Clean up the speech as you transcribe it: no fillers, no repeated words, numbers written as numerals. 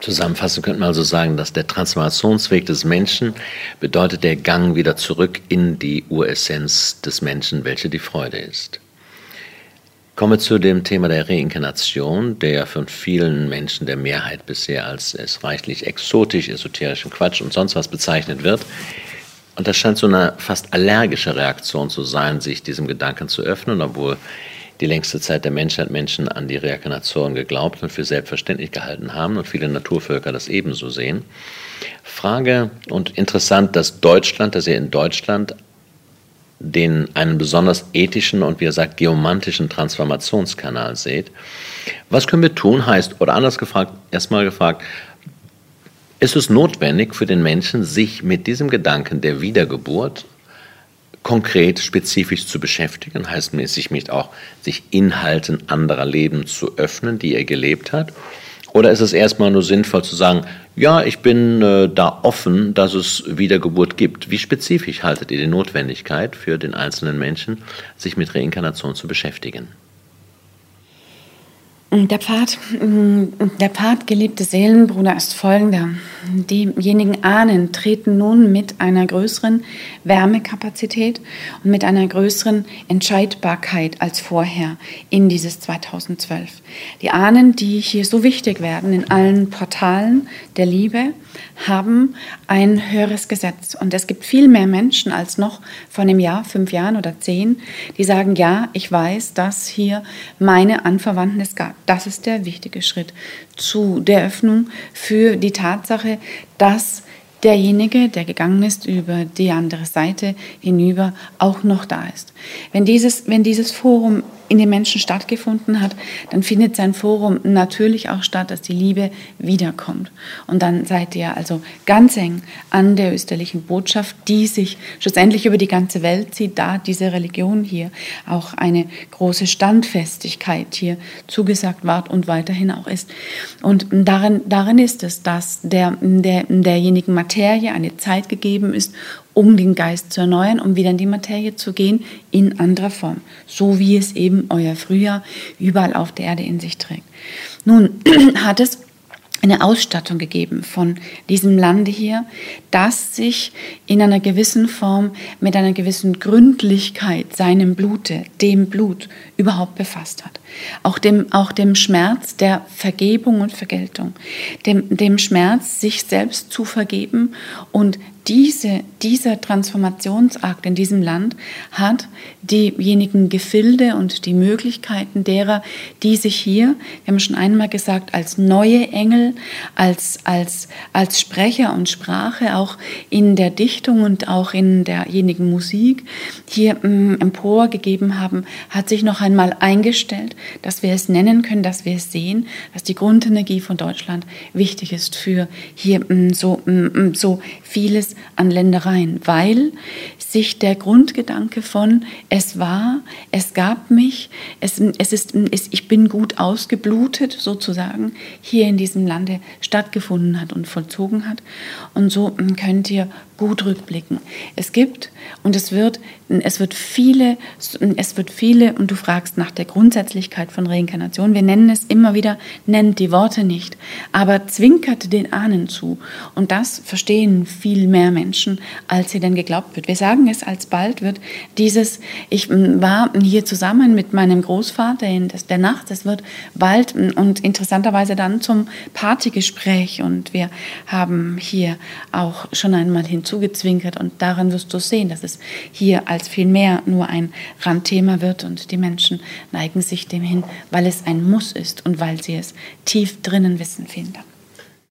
Zusammenfassend könnte man also sagen, dass der Transformationsweg des Menschen bedeutet der Gang wieder zurück in die Uressenz des Menschen, welche die Freude ist. Kommen wir zu dem Thema der Reinkarnation, der von vielen Menschen, der Mehrheit bisher als es reichlich exotisch, esoterischen Quatsch und sonst was bezeichnet wird. Und das scheint so eine fast allergische Reaktion zu sein, sich diesem Gedanken zu öffnen, obwohl die längste Zeit der Menschheit Menschen an die Reinkarnation geglaubt und für selbstverständlich gehalten haben und viele Naturvölker das ebenso sehen. Frage und interessant, dass ihr in Deutschland einen besonders ethischen und, wie er sagt, geomantischen Transformationskanal seht. Was können wir tun, heißt, oder anders gefragt, erstmal gefragt, ist es notwendig für den Menschen, sich mit diesem Gedanken der Wiedergeburt konkret, spezifisch zu beschäftigen, heißt sich Inhalten anderer Leben zu öffnen, die er gelebt hat? Oder ist es erstmal nur sinnvoll zu sagen, ja, ich bin da offen, dass es Wiedergeburt gibt? Wie spezifisch haltet ihr die Notwendigkeit für den einzelnen Menschen, sich mit Reinkarnation zu beschäftigen? Der Pfad geliebte Seelenbruder ist folgender. Diejenigen Ahnen treten nun mit einer größeren Wärmekapazität und mit einer größeren Entscheidbarkeit als vorher in dieses 2012. Die Ahnen, die hier so wichtig werden in allen Portalen der Liebe, haben ein höheres Gesetz. Und es gibt viel mehr Menschen als noch vor einem Jahr, 5 Jahren oder 10, die sagen, ja, ich weiß, dass hier meine Anverwandten es gab. Das ist der wichtige Schritt zu der Öffnung für die Tatsache, dass derjenige, der gegangen ist über die andere Seite hinüber, auch noch da ist. Wenn dieses Forum in den Menschen stattgefunden hat, dann findet sein Forum natürlich auch statt, dass die Liebe wiederkommt. Und dann seid ihr also ganz eng an der österlichen Botschaft, die sich schlussendlich über die ganze Welt zieht, da diese Religion hier auch eine große Standfestigkeit hier zugesagt war und weiterhin auch ist. Und darin ist es, dass derjenigen Materie eine Zeit gegeben ist, um den Geist zu erneuern, um wieder in die Materie zu gehen, in anderer Form. So wie es eben euer Frühjahr überall auf der Erde in sich trägt. Nun hat es eine Ausstattung gegeben von diesem Lande hier, das sich in einer gewissen Form mit einer gewissen Gründlichkeit seinem Blute, dem Blut überhaupt befasst hat. Auch dem Schmerz der Vergebung und Vergeltung, dem Schmerz, sich selbst zu vergeben. Und dieser Transformationsakt in diesem Land hat diejenigen Gefilde und die Möglichkeiten derer, die sich hier, wir haben schon einmal gesagt, als neue Engel, als Sprecher und Sprache, auch in der Dichtung und auch in derjenigen Musik hier emporgegeben haben, hat sich noch einmal eingestellt, dass wir es nennen können, dass wir es sehen, dass die Grundenergie von Deutschland wichtig ist für hier so vieles an Ländereien, weil sich der Grundgedanke von es war, es gab mich, ich bin gut ausgeblutet sozusagen hier in diesem Lande stattgefunden hat und vollzogen hat. Und so könnt ihr gut rückblicken. Es gibt und es wird viele, und du fragst nach der Grundsätzlichkeit von Reinkarnation, wir nennen es immer wieder, nennt die Worte nicht, aber zwinkert den Ahnen zu. Und das verstehen viel mehr Menschen, als sie denn geglaubt wird. Wir sagen es alsbald wird ich war hier zusammen mit meinem Großvater in der Nacht, es wird bald und interessanterweise dann zum Partygespräch und wir haben hier auch schon einmal hinzugezwinkert und daran wirst du sehen, dass es hier als viel mehr nur ein Randthema wird und die Menschen neigen sich dem hin, weil es ein Muss ist und weil sie es tief drinnen wissen. Vielen Dank.